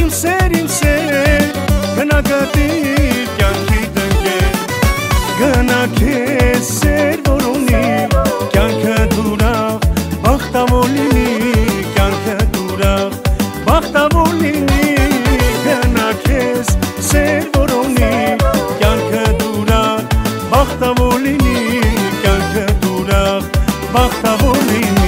իմ սեր Գնա գտիր կյանքի դնկեր Գնա քեզ սեր որ ունի Կյանքը դուրախ բախտավոր լինի Կյանքը դուրախ բախտավոր լինի Գնա քեզ սեր որ ունի Կյանքը դուրախ բախտավոր լինի Կյանքը դուրախ բախտավոր լինի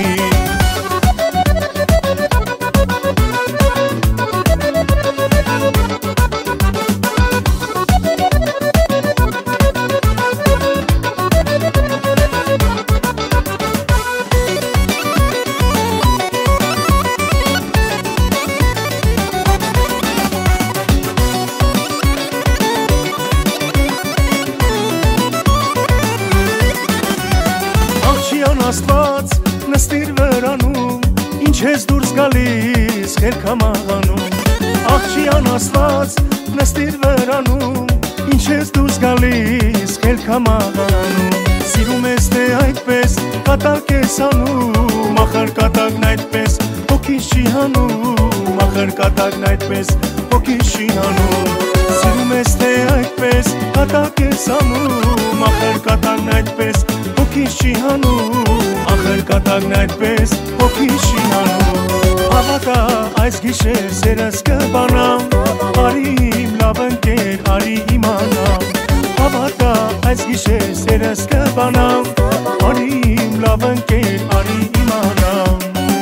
Աստված նստիր վրանում Ինչ ես դուրս գալիս խելքամաղանում Աղջյան Աստված նստիր վրանում Ինչ ես դուրս գալիս խելքամաղանում Սիրում ես թե այդպես կատակ ես անում Ախր կատակն այդպես հոգիս չի հանում Ախր կատակն այդպես հոգիս չի հանում Սիրում ես թե այդպես կատակ ես անում Ախր կատակն այդպես հոգիս չի հանում Ախր կատակն այդպես հոգիս չի հանում Հավատա այս գիշեր սերս կբանամ Արի իմ լավ ընկեր, արի իմանամ Հավատա այս գիշեր սերս կբանամ Արի իմ լավ ընկեր, արի իմանամ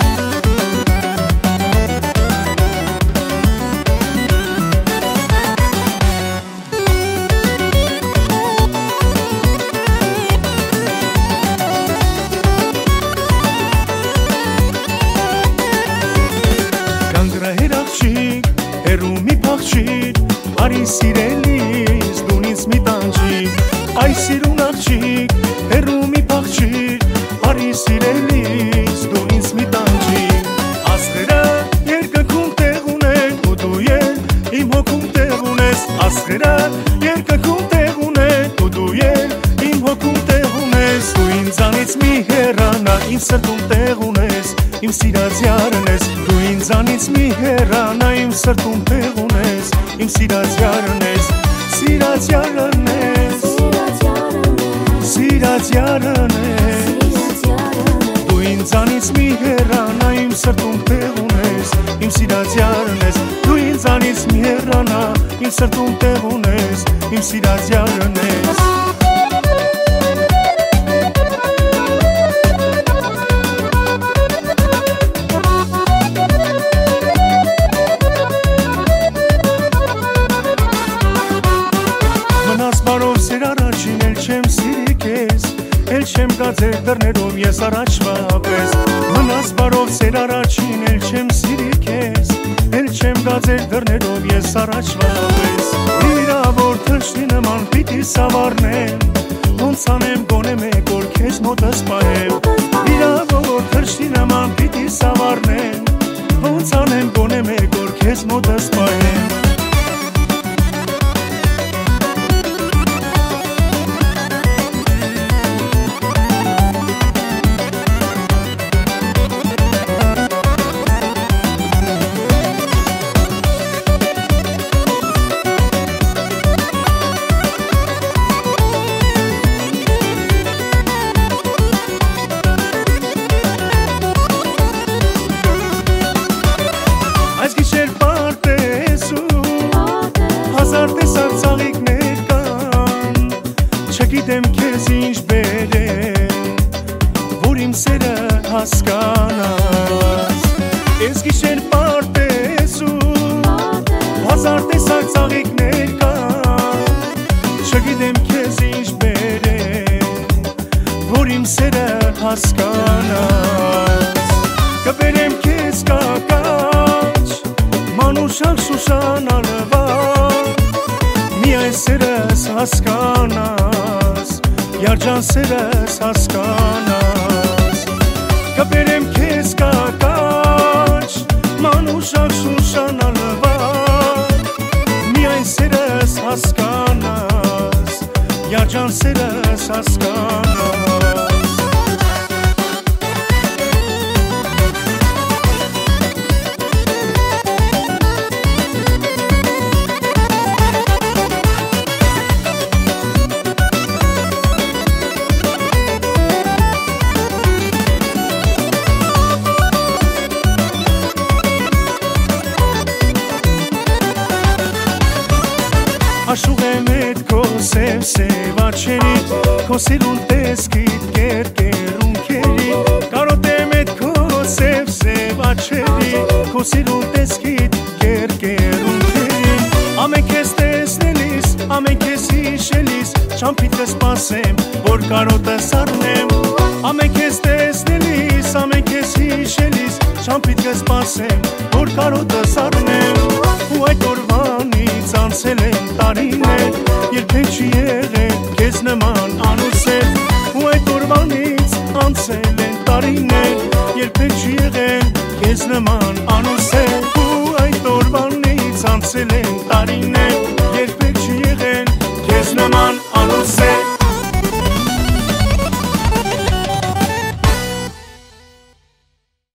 Հերու մի փախչիր, արի սիրելիս, դուն ինձ մի տանջիր Այ սիրուն աղջիկ, հերու մի փախչիր, արի սիրելիս, դուն ինձ մի տանջիր Աստղերը երկնքում տեղ ունեն, ու դու էլ իմ հոգում տեղ ունես Աստղերը երկնքում տեղ ունեն, ու դու էլ իմ հոգում տեղ ունես Դու ինձանից մի հեռանա, իմ սրտում տեղ ունես Իմ սիրած յարն ես, դու ինձանից մի հեռանա Իմ սրտում տեղ ունես, իմ սիրած յարն ես Սիրած յարն ես, սիրած յարն ես Դու ինձանից մի հեռանա, իմ սրտում տեղ ունես Իմ սիրած յարն ես, դու ինձանից մի հեռանա Իմ սրտում տեղ ունես, իմ սիրած յարն ես Էլ չեմ գացել դռներով ես առաջվա պես Մնաս բարով սեր առաջին էլ չեմ սիրի քեզ Էլ չեմ գացել դռներով ես առաջվա պես Իրավոր թշնի նման պիտի սավառնեմ Ոնց անեմ գոնե մեկ օր քեզ մոտս պահեմ Իրավոր թշնի նման պիտի սավառնեմ Ոնց անեմ գոնե մեկ օր քեզ մոտս պահեմ Չգիտեմ քեզ ինչ բերեմ, որ իմ սերը հասկանաս Ես գիշեր պարտեզում, հազար տեսակ ծաղիկներ կան Չգիտեմ քեզ ինչ բերեմ, որ իմ սերը հասկանաս Կբերեմ քեզ կակաչ, մանուշակ շուշանալվան Միայն սերս հասկանաս, երջան սերս հասկանաս Կբերեմ քեզ կակաչ, մանուշակ շուշանալվան Միայն սերս հասկանաս, երջան սերս հասկանաս Հաշուղ եմ էդ քո սև աչերի, քո սիրուն տեսքիդ կերկերունքերի, կարոտ եմ էդ քո սև աչերի, քո սիրուն տեսքիդ կերկերունքերի, ամեն քեզ տեսնելիս, ամեն քեզ հիշելիս, չամփիդ կսպասեմ, որ կարոտս առնեմ, ամեն քեզ տեսնելիս, ամեն քեզ հիշելիս, չամփիդ կսպասեմ, որ կարոտս առնեմ, ու այդ օրվանից անցել են տարիներ, երբեք չի եղել քեզ նման անուսել, ու այդ օրվանից անցել են տարիներ, երբեք չի եղել քեզ նման անուսել, ու այդ օրվանից անցել են տարիներ